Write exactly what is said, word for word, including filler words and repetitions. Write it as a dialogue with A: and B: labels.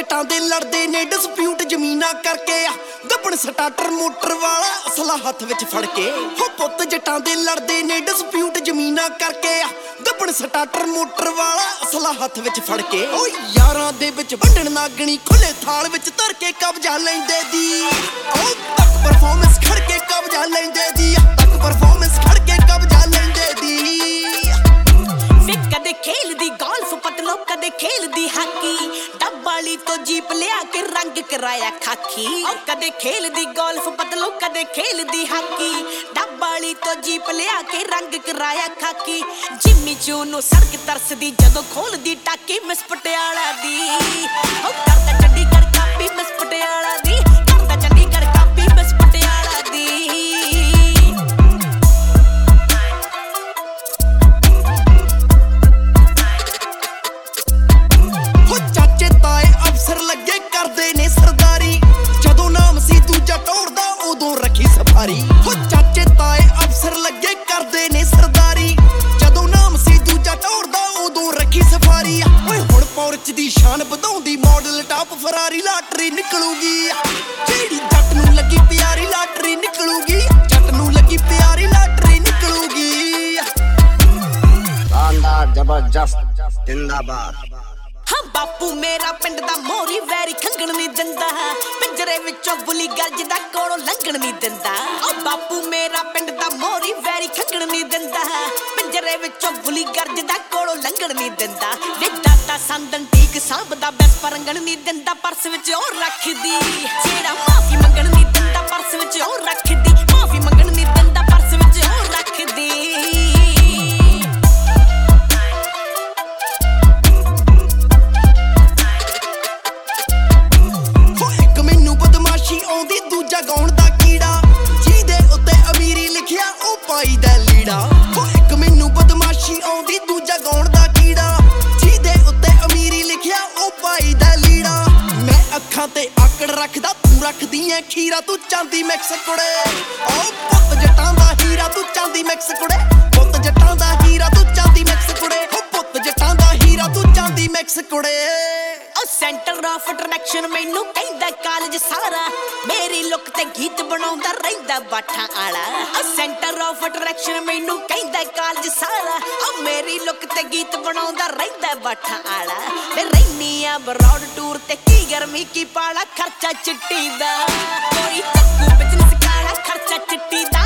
A: ਜਟਾਂ ਦੇ ਲੜਦੇ ਨੇ ਡਿਸਪਿਊਟ ਜ਼ਮੀਨਾਂ ਕਰਕੇ ਆ ਗੱਬਣ ਸਟਾਰਟਰ ਮੋਟਰ ਵਾਲਾ ਅਸਲਾ ਹੱਥ ਵਿੱਚ ਫੜ ਕੇ ਹੋ ਪੁੱਤ ਜਟਾਂ ਦੇ ਲੜਦੇ ਨੇ ਡਿਸਪਿਊਟ ਜ਼ਮੀਨਾਂ ਕਰਕੇ ਆ ਗੱਬਣ ਸਟਾਰਟਰ ਮੋਟਰ ਵਾਲਾ ਅਸਲਾ ਹੱਥ ਵਿੱਚ ਫੜ ਕੇ ਓ ਯਾਰਾਂ ਦੇ ਵਿੱਚ ਵੰਡਣ ਨਾਗਣੀ ਖੁੱਲੇ ਥਾਲ ਵਿੱਚ ਧਰ ਕੇ ਕਬਜ਼ਾ ਲੈਂਦੇ ਦੀ ਓ ਤੱਕ ਪਰਫਾਰਮੈਂਸ ਖੜ ਕੇ ਕਬਜ਼ਾ ਲੈਂਦੇ ਦੀ ਤੱਕ ਪਰਫਾਰਮੈਂਸ ਖੜ ਕੇ ਕਬਜ਼ਾ ਲੈਂਦੇ ਦੀ
B: ਕਦੇ ਖੇਲਦੀ ਗੋਲਫ ਪਤਲੋ ਕਦੇ ਖੇਲਦੀ ਹਾਕੀ ਡੱਬਾਲੀ ਤੋਂ ਜੀਪ ਲਿਆ ਕੇ ਰੰਗ ਕਰਾਇਆ ਖਾਕੀ ਓ ਕਦੇ ਖੇਲਦੀ ਗੋਲਫ ਪਤਲੋ ਕਦੇ ਖੇਲਦੀ ਹਾਕੀ ਡੱਬਾਲੀ ਤੋਂ ਜੀਪ ਲਿਆ ਕੇ ਰੰਗ ਕਰਾਇਆ ਖਾਕੀ ਜਿੰਮੀ ਚੂ ਨੂੰ ਸੜਕ ਤਰਸਦੀ ਜਦੋਂ ਖੋਲਦੀ ਟਾਕੀ ਮਿਸ ਪਟਿਆਲਾ ਦੀ ਓ ਕਰਦਾ ਚੰਡੀਗੜ੍ਹ ਕਾਪੀ ਮਿਸ ਪਟਿਆਲਾ ਦੀ ਕਰਦਾ ਚੰਡੀਗੜ੍ਹ ਕਾਪੀ ਮਿਸ ਪਟਿਆਲਾ ਦੀ
A: ਲੱਗੇ ਕਰਦੇ ਨੇ ਸਰਦਾਰੀ ਜਦੋਂ ਨਾਮ ਸੀ ਦੂਜਾ ਟੋੜਦਾ ਉਦੋਂ ਰੱਖੀ ਸਫਾਰੀ ਹੋ ਚਾਚੇ ਤਾਏ ਅਫਸਰ ਲੱਗੇ ਕਰਦੇ ਨੇ ਸਰਦਾਰੀ ਜਦੋਂ ਨਾਮ ਸੀ ਦੂਜਾ ਟੋੜਦਾ ਉਦੋਂ ਰੱਖੀ ਸਫਾਰੀ ਓਏ ਹੁਣ ਪੌਰਚ ਦੀ ਸ਼ਾਨ ਵਧਾਉਂਦੀ ਮਾਡਲ ਟਾਪ ਫਰਾਰੀ ਲਾਟਰੀ ਨਿਕਲੂਗੀ ਜਿਹੜੀ ਜੱਟ ਨੂੰ ਲੱਗੀ ਪਿਆਰੀ ਲਾਟਰੀ ਨਿਕਲੂਗੀ ਜੱਟ ਨੂੰ ਲੱਗੀ ਪਿਆਰੀ ਲਾਟਰੀ ਨਿਕਲੂਗੀ
C: ਸ਼ਾਨਦਾਰ ਜ਼ਬਰਦਸਤ ਜ਼ਿੰਦਾਬਾਦ
B: ਹਾਂ ਬਾਪੂ ਮੇਰਾ ਪਿੰਡ ਦਾ ਮੋਰੀ ਵੈਰੀ ਖੰਗਣ ਨਹੀਂ ਦਿੰਦਾ ਪਿੰਜਰੇ ਵਿੱਚੋਂ ਬੁਲੀ ਗਰਜਦਾ ਕੋਲੋਂ ਲੰਘਣ ਨਹੀਂ ਦਿੰਦਾ ਓ ਬਾਪੂ ਮੇਰਾ ਪਿੰਡ ਦਾ ਮੋਰੀ ਵੈਰੀ ਖੰਗਣ ਨਹੀਂ ਦਿੰਦਾ ਪਿੰਜਰੇ ਵਿੱਚੋਂ ਬੁਲੀ ਗਰਜਦਾ ਕੋਲੋਂ ਲੰਘਣ ਨਹੀਂ ਦਿੰਦਾ ਵੇ ਦਾਤਾ ਸੰਦਨ ਠੀਕ ਸਾਂਭਦਾ ਬੈਸ ਪਰੰਗਣ ਨਹੀਂ ਦਿੰਦਾ ਪਰਸ ਵਿੱਚ ਉਹ ਰੱਖਦੀ ਜਿਹੜਾ ਮਾਫੀ ਮੰਗਣ ਨਹੀਂ ਦਿੰਦਾ ਪਰਸ ਵਿੱਚ ਉਹ ਰੱਖਦੀ ਮਾਫੀ ਮੰਗਣ ਨਹੀਂ ਦਿੰਦਾ ਪਰਸ ਵਿੱਚ ਉਹ ਰੱਖਦੀ
A: ਆਉਂਦੀ ਦੂਜਾ ਗਾਉਣ ਦਾ ਕੀੜਾ ਜਿਹਦੇ ਉੱਤੇ ਅਮੀਰੀ ਲਿਖਿਆ ਉਹ ਪਾਈ ਦਾ ਲੀੜਾ ਹੋ ਇੱਕ ਮੈਨੂੰ ਬਦਮਾਸ਼ੀ ਆਉਂਦੀ ਦੂਜਾ ਗਾਉਣ ਦਾ ਕੀੜਾ ਜਿਹਦੇ ਉੱਤੇ ਅਮੀਰੀ ਲਿਖਿਆ ਉਹ ਪਾਈ ਦਾ ਲੀੜਾ ਮੈਂ ਅੱਖਾਂ ਤੇ ਆਕੜ ਰੱਖਦਾ ਤੂੰ ਰੱਖਦੀ ਐ ਖੀਰਾ ਤੂੰ ਚਾਂਦੀ ਮਿਕਸ ਕੁੜੇ ਓ ਪੁੱਤ ਜਟਾਂ ਦਾ ਹੀਰਾ ਤੂੰ ਚਾਂਦੀ ਮਿਕਸ ਕੁੜੇ ਪੁੱਤ ਜਟਾਂ ਦਾ ਹੀਰਾ ਤੂੰ ਚਾਂਦੀ ਮਿਕਸ ਕੁੜੇ ਓ ਪੁੱਤ ਜਟਾਂ ਦਾ ਹੀਰਾ ਤੂੰ ਚਾਂਦੀ ਮਿਕਸ ਕੁੜੇ
B: ਓ ਸੈਂਟਰ ਆਫ ਅਟਰੈਕਸ਼ਨ ਮੈਨੂੰ ਕਹਿੰਦਾ ਕਾਲਜ ਸਾਰਾ ਮੇਰੀ ਲੁੱਕ ਤੇ ਗੀਤ ਬਣਾਉਂਦਾ ਰਹਿੰਦਾ ਬਾਠਾਂ ਆਲਾ ਓ ਸੈਂਟਰ ਆਫ ਅਟਰੈਕਸ਼ਨ ਮੈਨੂੰ ਕਹਿੰਦਾ ਕਾਲਜ ਸਾਰਾ ਓ ਮੇਰੀ ਲੁੱਕ ਤੇ ਗੀਤ ਬਣਾਉਂਦਾ ਰਹਿੰਦਾ ਬਾਠਾਂ ਆਲਾ ਵੇ ਰਹਿਨੀ ਆ ਬਰੌਡ ਟੂਰ ਤੇ ਕੀ ਗਰਮੀ ਕੀ ਪਾਲਾ ਖਰਚਾ ਚਿੱਟੀ ਦਾ ਕੋਈ ਚੱਕੂ ਬਿਜ਼ਨਸ ਕਾਲਾ ਖਰਚਾ ਚਿੱਟੀ ਦਾ